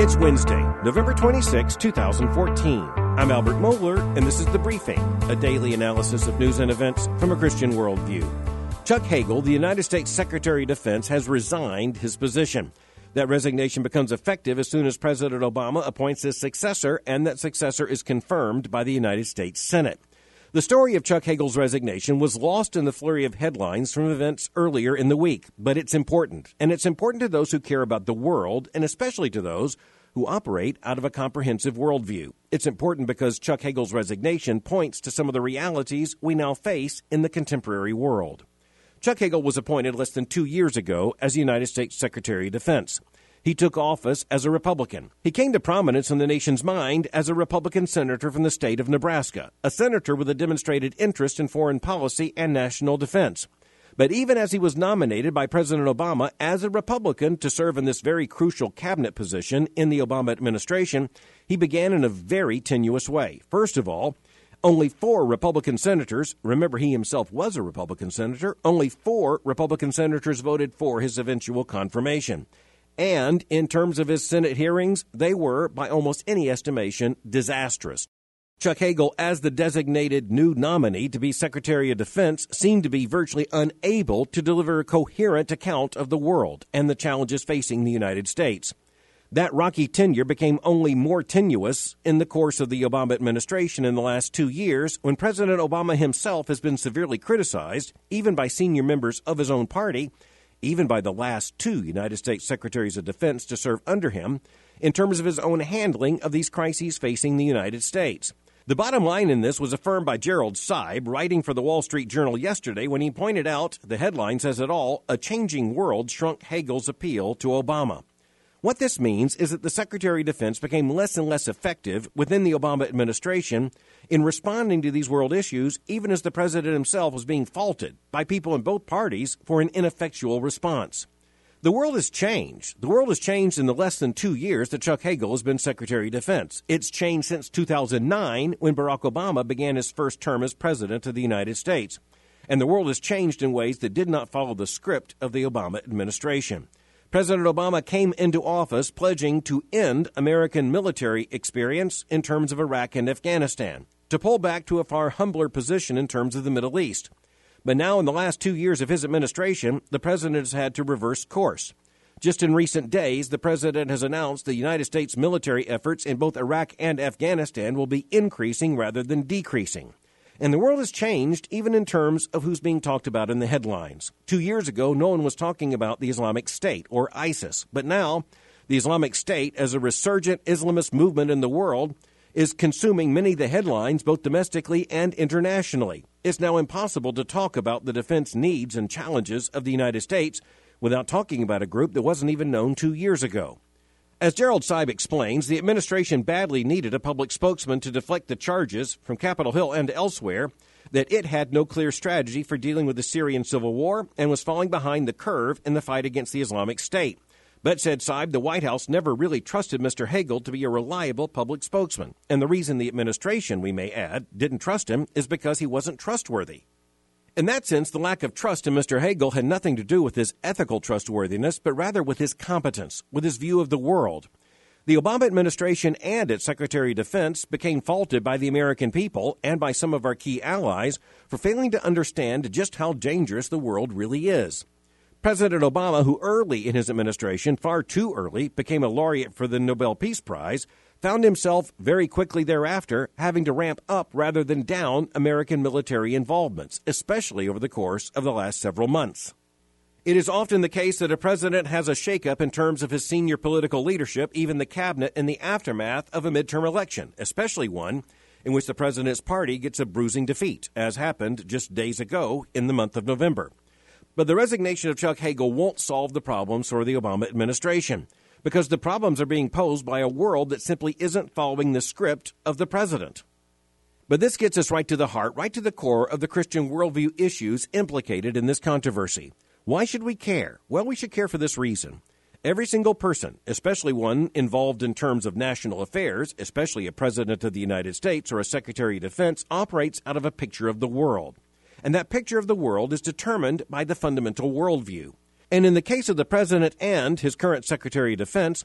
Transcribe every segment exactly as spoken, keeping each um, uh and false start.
It's Wednesday, November twenty-sixth, twenty fourteen. I'm Albert Mohler, and this is The Briefing, a daily analysis of news and events from a Christian worldview. Chuck Hagel, the United States Secretary of Defense, has resigned his position. That resignation becomes effective as soon as President Obama appoints his successor, and that successor is confirmed by the United States Senate. The story of Chuck Hagel's resignation was lost in the flurry of headlines from events earlier in the week, but it's important, and it's important to those who care about the world, and especially to those who operate out of a comprehensive worldview. It's important because Chuck Hagel's resignation points to some of the realities we now face in the contemporary world. Chuck Hagel was appointed less than two years ago as the United States Secretary of Defense. He took office as a Republican. He came to prominence in the nation's mind as a Republican senator from the state of Nebraska, a senator with a demonstrated interest in foreign policy and national defense. But even as he was nominated by President Obama as a Republican to serve in this very crucial cabinet position in the Obama administration, he began in a very tenuous way. First of all, only four Republican senators, remember he himself was a Republican senator, only four Republican senators voted for his eventual confirmation. And in terms of his Senate hearings, they were, by almost any estimation, disastrous. Chuck Hagel, as the designated new nominee to be Secretary of Defense, seemed to be virtually unable to deliver a coherent account of the world and the challenges facing the United States. That rocky tenure became only more tenuous in the course of the Obama administration in the last two years, when President Obama himself has been severely criticized, even by senior members of his own party, even by the last two United States Secretaries of Defense to serve under him, in terms of his own handling of these crises facing the United States. The bottom line in this was affirmed by Gerald Seib, writing for the Wall Street Journal yesterday, when he pointed out, the headline says it all, a changing world shrunk Hagel's appeal to Obama. What this means is that the Secretary of Defense became less and less effective within the Obama administration in responding to these world issues, even as the president himself was being faulted by people in both parties for an ineffectual response. The world has changed. The world has changed in the less than two years that Chuck Hagel has been Secretary of Defense. It's changed since two thousand nine, when Barack Obama began his first term as President of the United States. And the world has changed in ways that did not follow the script of the Obama administration. President Obama came into office pledging to end American military experience in terms of Iraq and Afghanistan, to pull back to a far humbler position in terms of the Middle East. But now, in the last two years of his administration, the president has had to reverse course. Just in recent days, the president has announced the United States military efforts in both Iraq and Afghanistan will be increasing rather than decreasing. And the world has changed even in terms of who's being talked about in the headlines. Two years ago, no one was talking about the Islamic State, or ISIS. But now, the Islamic State, as a resurgent Islamist movement in the world, is consuming many of the headlines, both domestically and internationally. It's now impossible to talk about the defense needs and challenges of the United States without talking about a group that wasn't even known two years ago. As Gerald Seib explains, the administration badly needed a public spokesman to deflect the charges from Capitol Hill and elsewhere that it had no clear strategy for dealing with the Syrian civil war and was falling behind the curve in the fight against the Islamic State. But, said Seib, the White House never really trusted Mister Hagel to be a reliable public spokesman. And the reason the administration, we may add, didn't trust him is because he wasn't trustworthy. In that sense, the lack of trust in Mister Hagel had nothing to do with his ethical trustworthiness, but rather with his competence, with his view of the world. The Obama administration and its Secretary of Defense became faulted by the American people and by some of our key allies for failing to understand just how dangerous the world really is. President Obama, who early in his administration, far too early, became a laureate for the Nobel Peace Prize, found himself very quickly thereafter having to ramp up rather than down American military involvements, especially over the course of the last several months. It is often the case that a president has a shakeup in terms of his senior political leadership, even the cabinet, in the aftermath of a midterm election, especially one in which the president's party gets a bruising defeat, as happened just days ago in the month of November. But the resignation of Chuck Hagel won't solve the problems for the Obama administration, because the problems are being posed by a world that simply isn't following the script of the president. But this gets us right to the heart, right to the core of the Christian worldview issues implicated in this controversy. Why should we care? Well, we should care for this reason. Every single person, especially one involved in terms of national affairs, especially a president of the United States or a Secretary of Defense, operates out of a picture of the world. And that picture of the world is determined by the fundamental worldview. And in the case of the president and his current Secretary of Defense,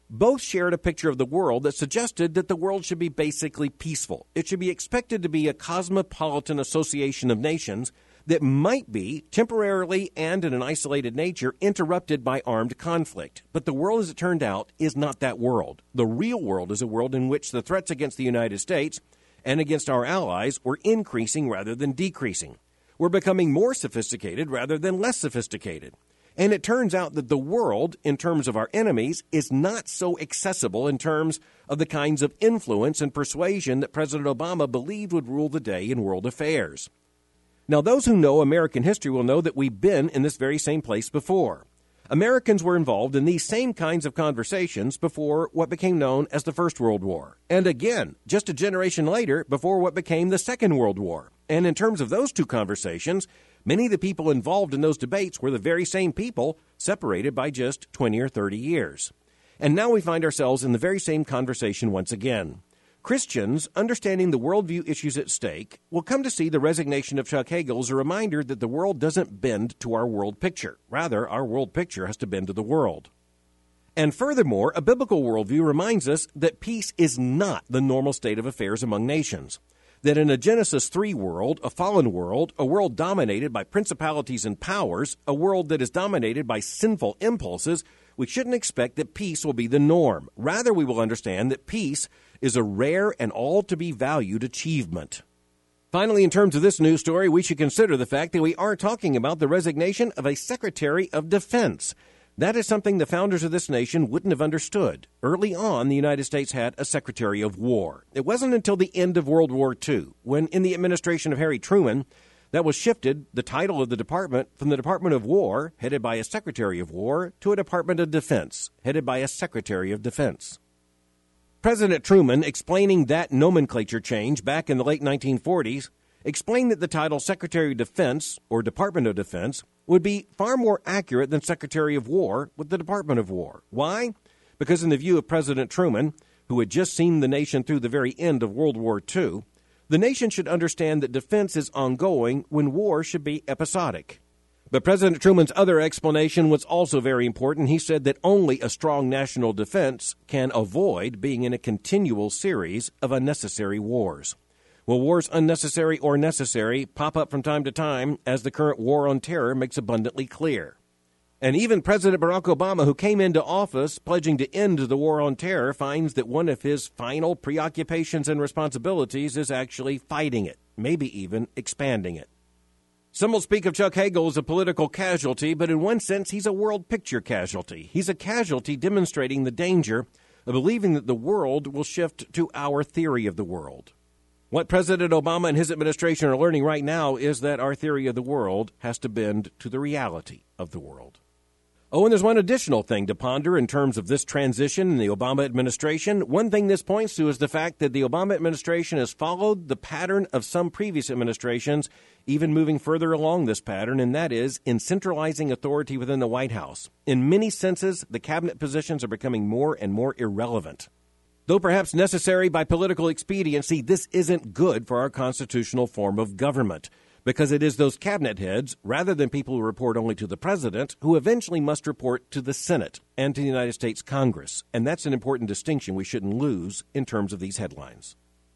Both shared a picture of the world that suggested that the world should be basically peaceful. It should be expected to be a cosmopolitan association of nations that might be, temporarily and in an isolated nature, interrupted by armed conflict. But the world, as it turned out, is not that world. The real world is a world in which the threats against the United States and against our allies were increasing rather than decreasing. We're becoming more sophisticated rather than less sophisticated. And it turns out that the world, in terms of our enemies, is not so accessible in terms of the kinds of influence and persuasion that President Obama believed would rule the day in world affairs. Now, those who know American history will know that we've been in this very same place before. Americans were involved in these same kinds of conversations before what became known as the First World War. And again, just a generation later, before what became the Second World War. And in terms of those two conversations, many of the people involved in those debates were the very same people, separated by just twenty or thirty years. And now we find ourselves in the very same conversation once again. Christians, understanding the worldview issues at stake, will come to see the resignation of Chuck Hagel as a reminder that the world doesn't bend to our world picture. Rather, our world picture has to bend to the world. And furthermore, a biblical worldview reminds us that peace is not the normal state of affairs among nations. That in a Genesis three world, a fallen world, a world dominated by principalities and powers, a world that is dominated by sinful impulses, we shouldn't expect that peace will be the norm. Rather, we will understand that peace is a rare and all-to-be-valued achievement. Finally, in terms of this news story, we should consider the fact that we are talking about the resignation of a Secretary of Defense. That is something the founders of this nation wouldn't have understood. Early on, the United States had a Secretary of War. It wasn't until the end of World War Two, when in the administration of Harry Truman, that was shifted the title of the department from the Department of War, headed by a Secretary of War, to a Department of Defense, headed by a Secretary of Defense. President Truman, explaining that nomenclature change back in the late nineteen forties, explained that the title Secretary of Defense, or Department of Defense, would be far more accurate than Secretary of War with the Department of War. Why? Because in the view of President Truman, who had just seen the nation through the very end of World War Two, the nation should understand that defense is ongoing when war should be episodic. But President Truman's other explanation was also very important. He said that only a strong national defense can avoid being in a continual series of unnecessary wars. Well, wars unnecessary or necessary pop up from time to time, as the current war on terror makes abundantly clear. And even President Barack Obama, who came into office pledging to end the war on terror, finds that one of his final preoccupations and responsibilities is actually fighting it, maybe even expanding it. Some will speak of Chuck Hagel as a political casualty, but in one sense, he's a world picture casualty. He's a casualty demonstrating the danger of believing that the world will shift to our theory of the world. What President Obama and his administration are learning right now is that our theory of the world has to bend to the reality of the world. Oh, and there's one additional thing to ponder in terms of this transition in the Obama administration. One thing this points to is the fact that the Obama administration has followed the pattern of some previous administrations, even moving further along this pattern, and that is in centralizing authority within the White House. In many senses, the cabinet positions are becoming more and more irrelevant. Though perhaps necessary by political expediency, this isn't good for our constitutional form of government, because it is those cabinet heads, rather than people who report only to the president, who eventually must report to the Senate and to the United States Congress. And that's an important distinction we shouldn't lose in terms of these headlines.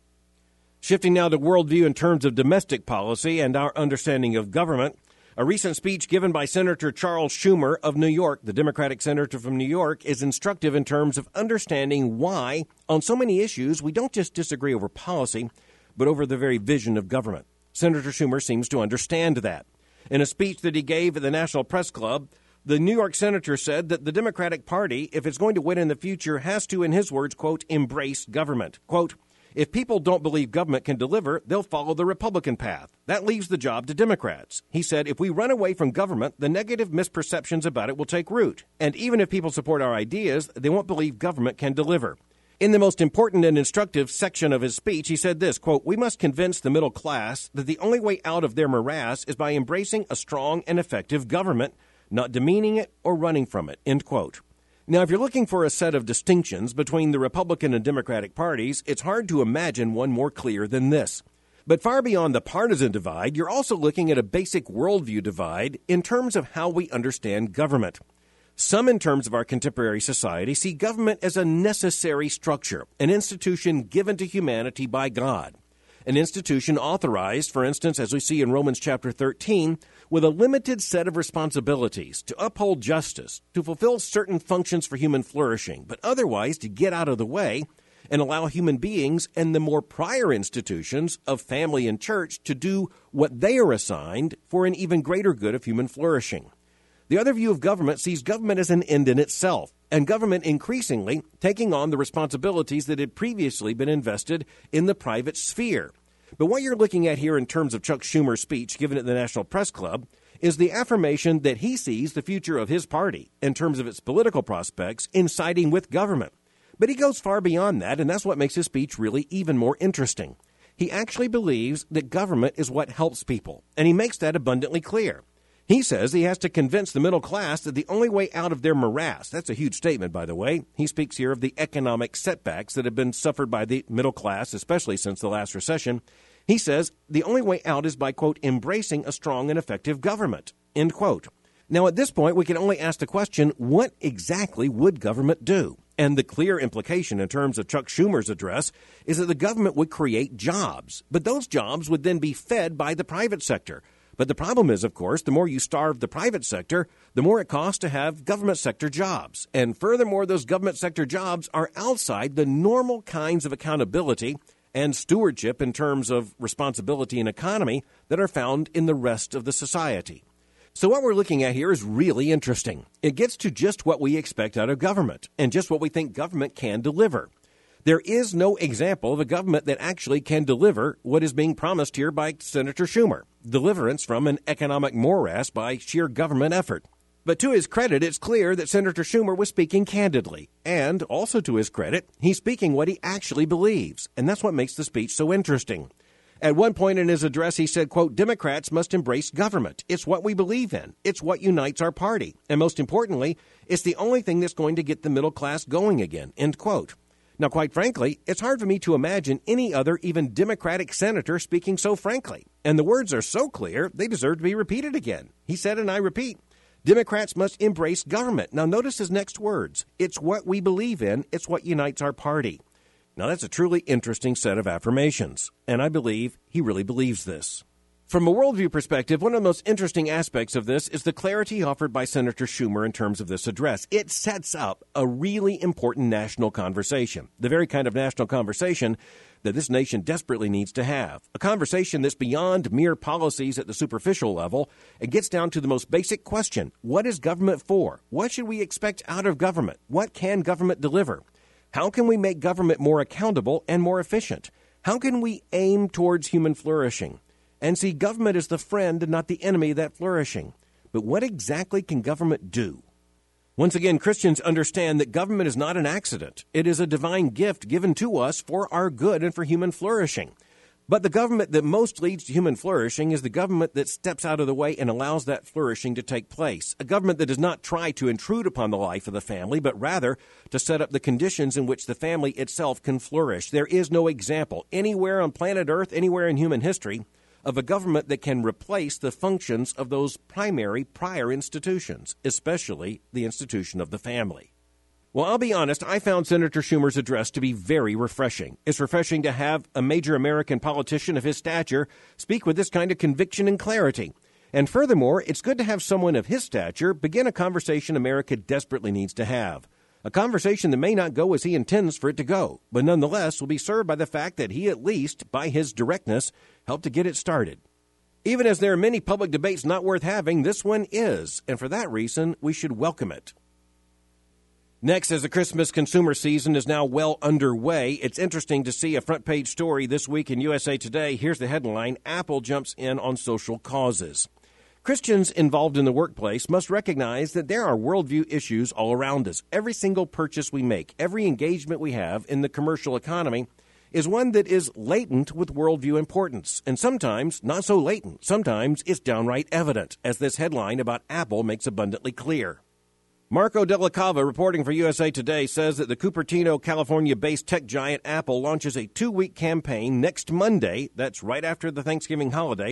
Shifting now to worldview in terms of domestic policy and our understanding of government, a recent speech given by Senator Charles Schumer of New York, the Democratic senator from New York, is instructive in terms of understanding why, on so many issues, we don't just disagree over policy, but over the very vision of government. Senator Schumer seems to understand that. In a speech that he gave at the National Press Club, the New York senator said that the Democratic Party, if it's going to win in the future, has to, in his words, quote, embrace government. Quote, if people don't believe government can deliver, they'll follow the Republican path. That leaves the job to Democrats. He said, if we run away from government, the negative misperceptions about it will take root. And even if people support our ideas, they won't believe government can deliver. In the most important and instructive section of his speech, he said this, quote, we must convince the middle class that the only way out of their morass is by embracing a strong and effective government, not demeaning it or running from it, end quote. Now, if you're looking for a set of distinctions between the Republican and Democratic parties, it's hard to imagine one more clear than this. But far beyond the partisan divide, you're also looking at a basic worldview divide in terms of how we understand government. Some, in terms of our contemporary society, see government as a necessary structure, an institution given to humanity by God, an institution authorized, for instance, as we see in Romans chapter thirteen, with a limited set of responsibilities to uphold justice, to fulfill certain functions for human flourishing, but otherwise to get out of the way and allow human beings and the more prior institutions of family and church to do what they are assigned for an even greater good of human flourishing. The other view of government sees government as an end in itself, and government increasingly taking on the responsibilities that had previously been invested in the private sphere. But what you're looking at here in terms of Chuck Schumer's speech given at the National Press Club is the affirmation that he sees the future of his party in terms of its political prospects in siding with government. But he goes far beyond that, and that's what makes his speech really even more interesting. He actually believes that government is what helps people, and he makes that abundantly clear. He says he has to convince the middle class that the only way out of their morass — that's a huge statement, by the way. He speaks here of the economic setbacks that have been suffered by the middle class, especially since the last recession. He says the only way out is by, quote, embracing a strong and effective government, end quote. Now, at this point, we can only ask the question, what exactly would government do? And the clear implication in terms of Chuck Schumer's address is that the government would create jobs, but those jobs would then be fed by the private sector. But the problem is, of course, the more you starve the private sector, the more it costs to have government sector jobs. And furthermore, those government sector jobs are outside the normal kinds of accountability and stewardship in terms of responsibility and economy that are found in the rest of the society. So what we're looking at here is really interesting. It gets to just what we expect out of government and just what we think government can deliver. There is no example of a government that actually can deliver what is being promised here by Senator Schumer, deliverance from an economic morass by sheer government effort. But to his credit, it's clear that Senator Schumer was speaking candidly. And also to his credit, he's speaking what he actually believes. And that's what makes the speech so interesting. At one point in his address, he said, quote, Democrats must embrace government. It's what we believe in. It's what unites our party. And most importantly, it's the only thing that's going to get the middle class going again, end quote. Now, quite frankly, it's hard for me to imagine any other, even Democratic senator speaking so frankly. And the words are so clear, they deserve to be repeated again. He said, and I repeat, Democrats must embrace government. Now, notice his next words. It's what we believe in. It's what unites our party. Now, that's a truly interesting set of affirmations, and I believe he really believes this. From a worldview perspective, one of the most interesting aspects of this is the clarity offered by Senator Schumer in terms of this address. It sets up a really important national conversation, the very kind of national conversation that this nation desperately needs to have, a conversation that's beyond mere policies at the superficial level. It gets down to the most basic question. What is government for? What should we expect out of government? What can government deliver? How can we make government more accountable and more efficient? How can we aim towards human flourishing and see government as the friend and not the enemy of that flourishing? But what exactly can government do? Once again, Christians understand that government is not an accident. It is a divine gift given to us for our good and for human flourishing. But the government that most leads to human flourishing is the government that steps out of the way and allows that flourishing to take place. A government that does not try to intrude upon the life of the family, but rather to set up the conditions in which the family itself can flourish. There is no example anywhere on planet Earth, anywhere in human history, of a government that can replace the functions of those primary prior institutions, especially the institution of the family. Well, I'll be honest, I found Senator Schumer's address to be very refreshing. It's refreshing to have a major American politician of his stature speak with this kind of conviction and clarity. And furthermore, it's good to have someone of his stature begin a conversation America desperately needs to have. A conversation that may not go as he intends for it to go, but nonetheless will be served by the fact that he, at least by his directness, helped to get it started. Even as there are many public debates not worth having, this one is, and for that reason, we should welcome it. Next, as the Christmas consumer season is now well underway, it's interesting to see a front-page story this week in U S A Today. Here's the headline: Apple jumps in on social causes. Christians involved in the workplace must recognize that there are worldview issues all around us. Every single purchase we make, every engagement we have in the commercial economy is one that is latent with worldview importance. And sometimes not so latent. Sometimes it's downright evident, as this headline about Apple makes abundantly clear. Marco Della Cava, reporting for U S A Today, says that the Cupertino, California-based tech giant Apple launches a two-week campaign next Monday, that's right after the Thanksgiving holiday,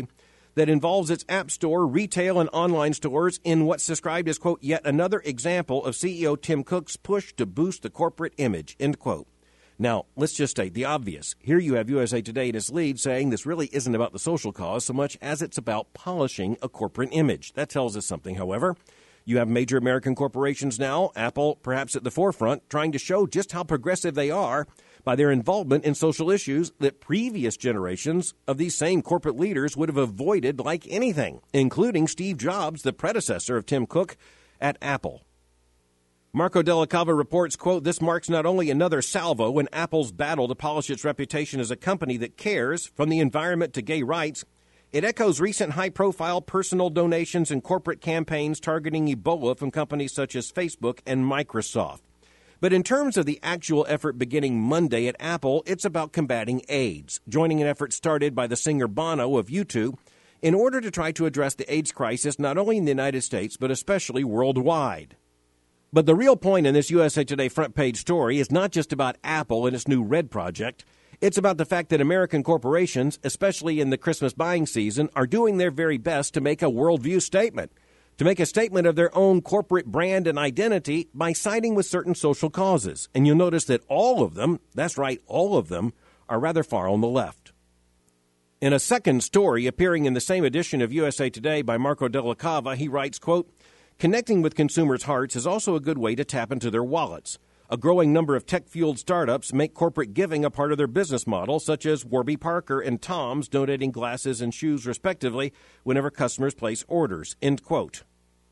that involves its app store, retail, and online stores in what's described as, quote, yet another example of C E O Tim Cook's push to boost the corporate image, end quote. Now, let's just state the obvious. Here you have U S A Today in its lead saying this really isn't about the social cause so much as it's about polishing a corporate image. That tells us something, however. You have major American corporations now, Apple perhaps at the forefront, trying to show just how progressive they are by their involvement in social issues that previous generations of these same corporate leaders would have avoided like anything, including Steve Jobs, the predecessor of Tim Cook at Apple. Marco Della Cava reports, quote, this marks not only another salvo in Apple's battle to polish its reputation as a company that cares, from the environment to gay rights, it echoes recent high-profile personal donations and corporate campaigns targeting Ebola from companies such as Facebook and Microsoft. But in terms of the actual effort beginning Monday at Apple, it's about combating AIDS, joining an effort started by the singer Bono of U two in order to try to address the AIDS crisis not only in the United States but especially worldwide. But the real point in this U S A Today front page story is not just about Apple and its new Red project. It's about the fact that American corporations, especially in the Christmas buying season, are doing their very best to make a worldview statement, to make a statement of their own corporate brand and identity by siding with certain social causes. And you'll notice that all of them, that's right, all of them, are rather far on the left. In a second story appearing in the same edition of U S A Today by Marco Della Cava, he writes, quote, connecting with consumers' hearts is also a good way to tap into their wallets. A growing number of tech-fueled startups make corporate giving a part of their business model, such as Warby Parker and Tom's donating glasses and shoes, respectively, whenever customers place orders, end quote.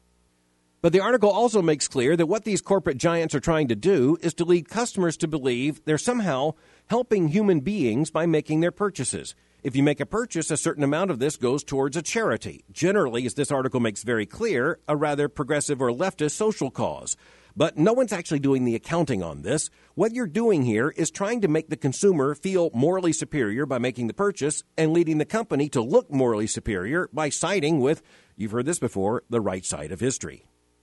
But the article also makes clear that what these corporate giants are trying to do is to lead customers to believe they're somehow helping human beings by making their purchases. If you make a purchase, a certain amount of this goes towards a charity. Generally, as this article makes very clear, a rather progressive or leftist social cause. But no one's actually doing the accounting on this. What you're doing here is trying to make the consumer feel morally superior by making the purchase and leading the company to look morally superior by siding with, you've heard this before, the right side of history.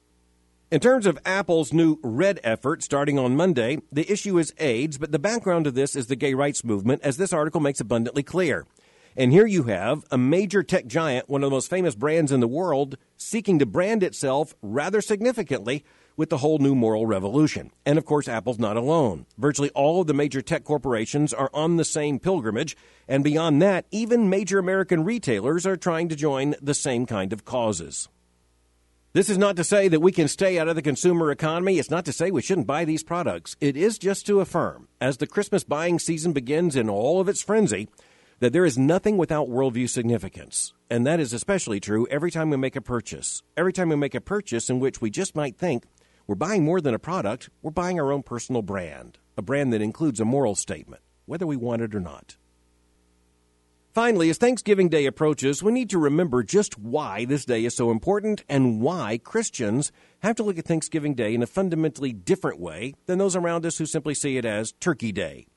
In terms of Apple's new Red effort starting on Monday, the issue is AIDS, but the background to this is the gay rights movement, as this article makes abundantly clear. And here you have a major tech giant, one of the most famous brands in the world, seeking to brand itself rather significantly with the whole new moral revolution. And, of course, Apple's not alone. Virtually all of the major tech corporations are on the same pilgrimage, and beyond that, even major American retailers are trying to join the same kind of causes. This is not to say that we can stay out of the consumer economy. It's not to say we shouldn't buy these products. It is just to affirm, as the Christmas buying season begins in all of its frenzy, that there is nothing without worldview significance. And that is especially true every time we make a purchase. Every time we make a purchase in which we just might think we're buying more than a product, we're buying our own personal brand, a brand that includes a moral statement, whether we want it or not. Finally, as Thanksgiving Day approaches, we need to remember just why this day is so important and why Christians have to look at Thanksgiving Day in a fundamentally different way than those around us who simply see it as Turkey Day.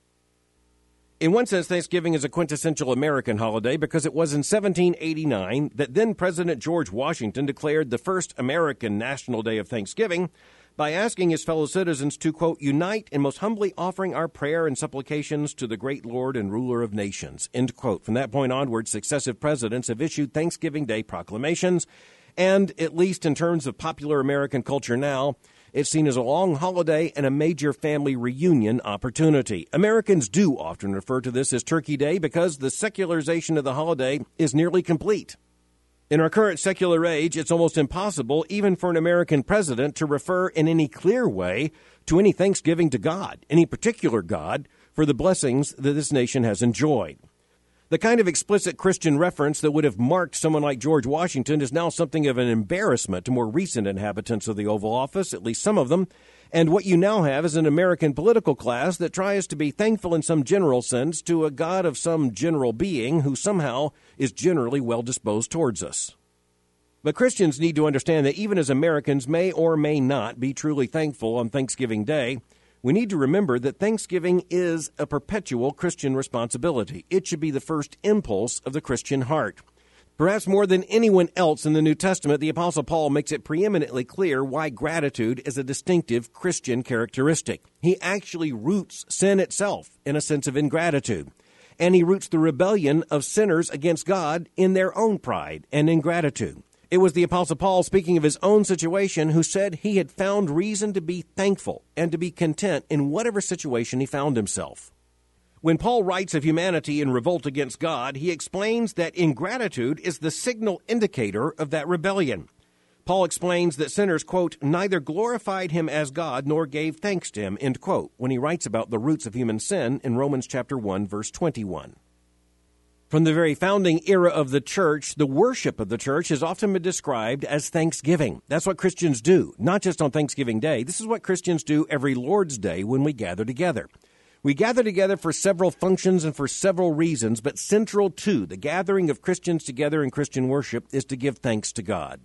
In one sense, Thanksgiving is a quintessential American holiday because it was in seventeen eighty-nine that then President George Washington declared the first American National Day of Thanksgiving by asking his fellow citizens to, quote, unite in most humbly offering our prayer and supplications to the great Lord and ruler of nations, end quote. From that point onward, successive presidents have issued Thanksgiving Day proclamations, and at least in terms of popular American culture now, it's seen as a long holiday and a major family reunion opportunity. Americans do often refer to this as Turkey Day because the secularization of the holiday is nearly complete. In our current secular age, it's almost impossible, even for an American president, to refer in any clear way to any thanksgiving to God, any particular God, for the blessings that this nation has enjoyed. The kind of explicit Christian reference that would have marked someone like George Washington is now something of an embarrassment to more recent inhabitants of the Oval Office, at least some of them. And what you now have is an American political class that tries to be thankful in some general sense to a God of some general being who somehow is generally well disposed towards us. But Christians need to understand that even as Americans may or may not be truly thankful on Thanksgiving Day, we need to remember that Thanksgiving is a perpetual Christian responsibility. It should be the first impulse of the Christian heart. Perhaps more than anyone else in the New Testament, the Apostle Paul makes it preeminently clear why gratitude is a distinctive Christian characteristic. He actually roots sin itself in a sense of ingratitude. and he roots the rebellion of sinners against God in their own pride and ingratitude. It was the Apostle Paul, speaking of his own situation, who said he had found reason to be thankful and to be content in whatever situation he found himself. When Paul writes of humanity in revolt against God, he explains that ingratitude is the signal indicator of that rebellion. Paul explains that sinners, quote, neither glorified him as God nor gave thanks to him, end quote, when he writes about the roots of human sin in Romans chapter one, verse twenty-one. From the very founding era of the church, the worship of the church has often been described as thanksgiving. That's what Christians do, not just on Thanksgiving Day. This is what Christians do every Lord's Day when we gather together. We gather together for several functions and for several reasons, but central to the gathering of Christians together in Christian worship is to give thanks to God.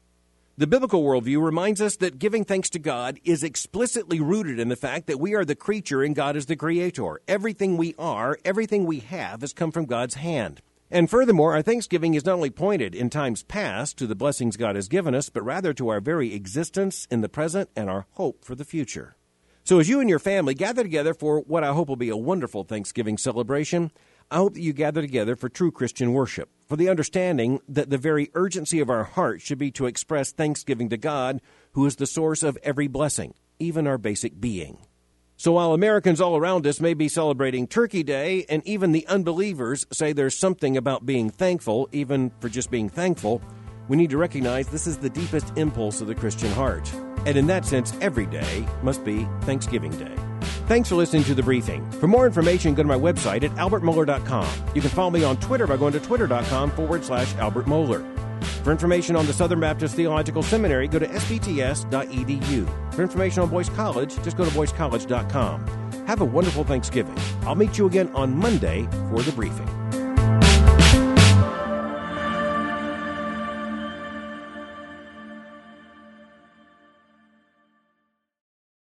The biblical worldview reminds us that giving thanks to God is explicitly rooted in the fact that we are the creature and God is the creator. Everything we are, everything we have has come from God's hand. And furthermore, our thanksgiving is not only pointed in times past to the blessings God has given us, but rather to our very existence in the present and our hope for the future. So as you and your family gather together for what I hope will be a wonderful Thanksgiving celebration, I hope that you gather together for true Christian worship, for the understanding that the very urgency of our heart should be to express thanksgiving to God, who is the source of every blessing, even our basic being. So while Americans all around us may be celebrating Turkey Day, and even the unbelievers say there's something about being thankful, even for just being thankful, we need to recognize this is the deepest impulse of the Christian heart. And in that sense, every day must be Thanksgiving Day. Thanks for listening to The Briefing. For more information, go to my website at albert mohler dot com. You can follow me on Twitter by going to twitter.com forward slash Albert Mohler. For information on the Southern Baptist Theological Seminary, go to s b t s dot e d u. For information on Boyce College, just go to boyce college dot com. Have a wonderful Thanksgiving. I'll meet you again on Monday for The Briefing.